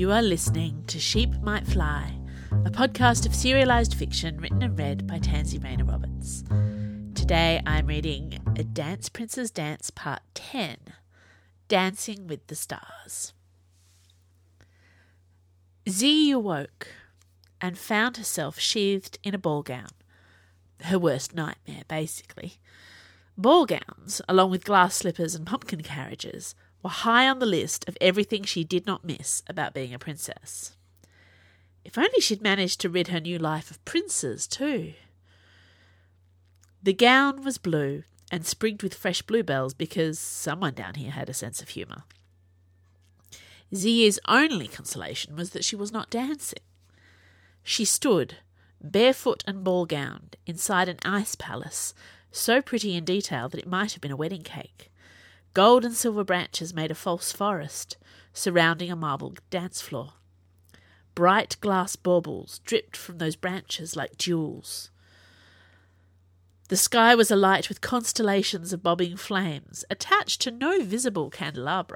You are listening to Sheep Might Fly, a podcast of serialised fiction written and read by Tansy Rayner Roberts. Today I'm reading A Dance Prince's Dance Part 10, Dancing with the Stars. Zee awoke and found herself sheathed in a ball gown. Her worst nightmare, basically. Ball gowns, along with glass slippers and pumpkin carriages, were high on the list of everything she did not miss about being a princess. If only she'd managed to rid her new life of princes, too. The gown was blue and sprigged with fresh bluebells because someone down here had a sense of humour. Zee's only consolation was that she was not dancing. She stood, barefoot and ball-gowned, inside an ice palace, so pretty in detail that it might have been a wedding cake. Gold and silver branches made a false forest, surrounding a marble dance floor. Bright glass baubles dripped from those branches like jewels. The sky was alight with constellations of bobbing flames, attached to no visible candelabra.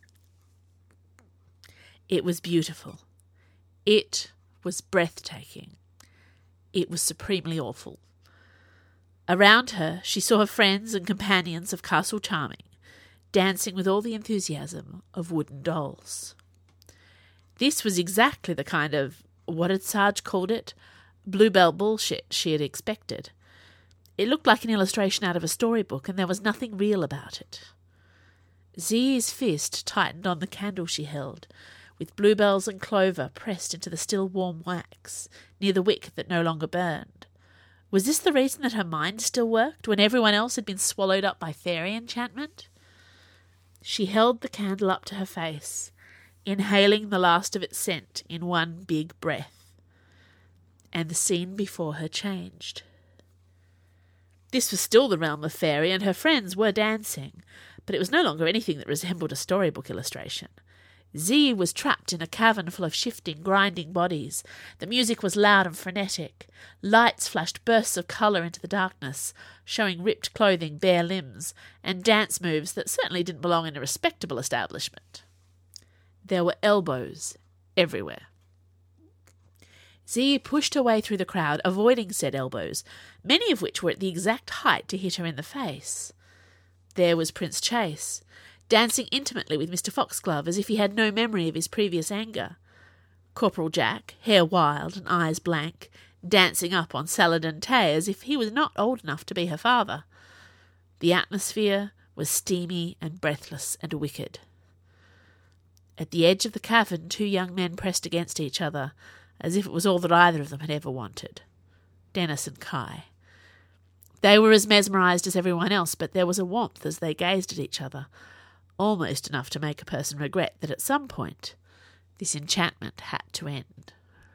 It was beautiful. It was breathtaking. It was supremely awful. Around her, she saw her friends and companions of Castle Charming, dancing with all the enthusiasm of wooden dolls. This was exactly the kind of, what had Sarge called it, bluebell bullshit she had expected. It looked like an illustration out of a storybook, and there was nothing real about it. Zee's fist tightened on the candle she held, with bluebells and clover pressed into the still warm wax near the wick that no longer burned. Was this the reason that her mind still worked, when everyone else had been swallowed up by fairy enchantment? She held the candle up to her face, inhaling the last of its scent in one big breath. And the scene before her changed. This was still the realm of fairy, and her friends were dancing, but it was no longer anything that resembled a storybook illustration. Zee was trapped in a cavern full of shifting, grinding bodies. The music was loud and frenetic. Lights flashed bursts of colour into the darkness, showing ripped clothing, bare limbs, and dance moves that certainly didn't belong in a respectable establishment. There were elbows everywhere. Zee pushed her way through the crowd, avoiding said elbows, many of which were at the exact height to hit her in the face. There was Prince Chase, dancing intimately with Mr. Foxglove as if he had no memory of his previous anger. Corporal Jack, hair wild and eyes blank, dancing up on Saladin Tay as if he was not old enough to be her father. The atmosphere was steamy and breathless and wicked. At the edge of the cavern, two young men pressed against each other, as if it was all that either of them had ever wanted. Dennis and Kai. They were as mesmerised as everyone else, but there was a warmth as they gazed at each other, almost enough to make a person regret that at some point this enchantment had to end.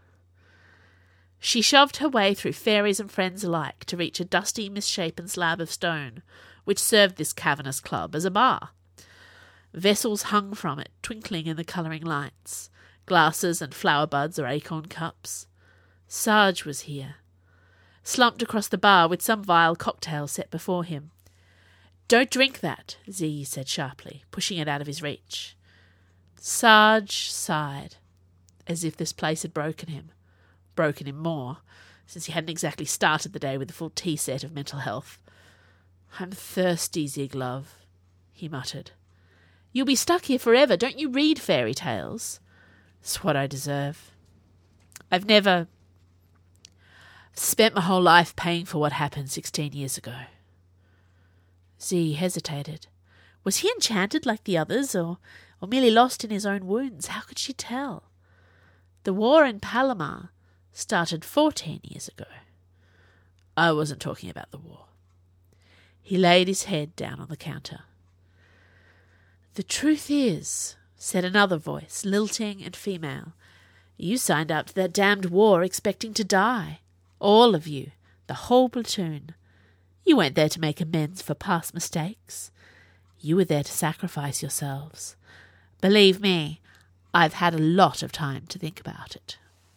She shoved her way through fairies and friends alike to reach a dusty, misshapen slab of stone, which served this cavernous club as a bar. Vessels hung from it, twinkling in the colouring lights, glasses and flower buds or acorn cups. Sarge was here, slumped across the bar with some vile cocktail set before him. "Don't drink that," Zee said sharply, pushing it out of his reach. Sarge sighed, as if this place had broken him more, since he hadn't exactly started the day with a full tea set of mental health. "I'm thirsty, Zig, love," he muttered. "You'll be stuck here forever. Don't you read fairy tales?" "It's what I deserve. I've spent my whole life paying for what happened 16 years ago. Zee hesitated. Was he enchanted like the others, or merely lost in his own wounds? How could she tell? The war in Palomar started 14 years ago. I wasn't talking about the war. He laid his head down on the counter. "The truth is," said another voice, lilting and female, "you signed up to that damned war expecting to die. All of you, the whole platoon. You weren't there to make amends for past mistakes. You were there to sacrifice yourselves. Believe me, I've had a lot of time to think about it."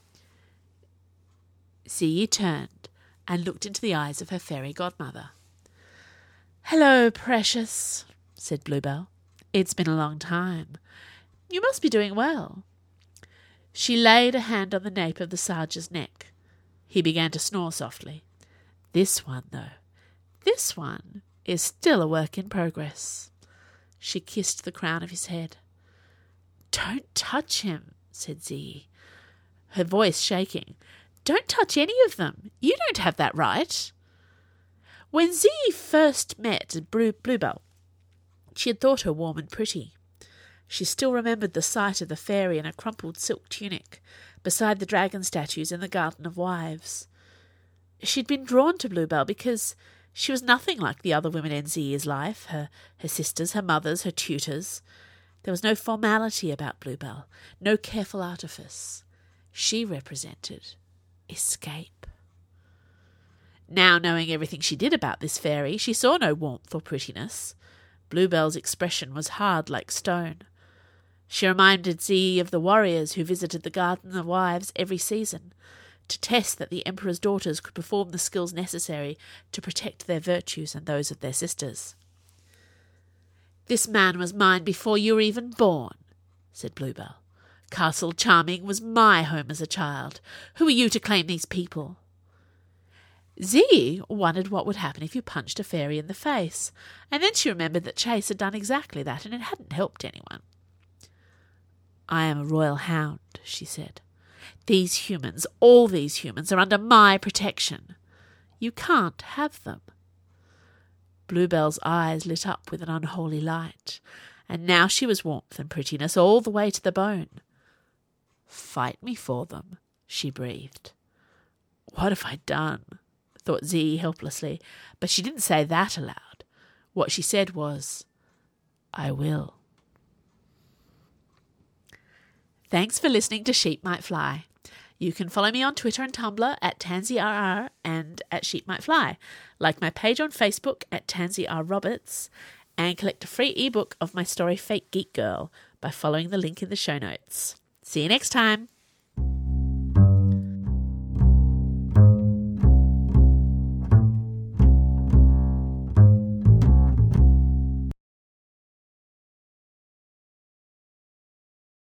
Zee turned and looked into the eyes of her fairy godmother. "Hello, precious," said Bluebell. "It's been a long time. You must be doing well." She laid a hand on the nape of the Sarge's neck. He began to snore softly. This one, though, this one is still a work in progress. She kissed the crown of his head. Don't touch him, said Zee, her voice shaking. Don't touch any of them. You don't have that right. When Zee first met Bluebell, she had thought her warm and pretty. She still remembered the sight of the fairy in a crumpled silk tunic beside the dragon statues in the Garden of Wives. She'd been drawn to Bluebell because she was nothing like the other women in Zee's life, her sisters, her mothers, her tutors. There was no formality about Bluebell, no careful artifice. She represented escape. Now, knowing everything she did about this fairy, she saw no warmth or prettiness. Bluebell's expression was hard like stone. She reminded Zee of the warriors who visited the Garden of Wives every season, to test that the Emperor's daughters could perform the skills necessary to protect their virtues and those of their sisters. This man was mine before you were even born, said Bluebell. Castle Charming was my home as a child. Who are you to claim these people? Zee wondered what would happen if you punched a fairy in the face, and then she remembered that Chase had done exactly that, and it hadn't helped anyone. I am a royal hound, she said. These humans, all these humans, are under my protection. You can't have them. Bluebell's eyes lit up with an unholy light, and now she was warmth and prettiness all the way to the bone. Fight me for them, she breathed. What have I done? Thought Zee helplessly, but she didn't say that aloud. What she said was, I will. Thanks for listening to Sheep Might Fly. You can follow me on Twitter and Tumblr at TansyRR and at Sheep Might Fly, like my page on Facebook at Tansy R. Roberts, and collect a free ebook of my story Fake Geek Girl by following the link in the show notes. See you next time.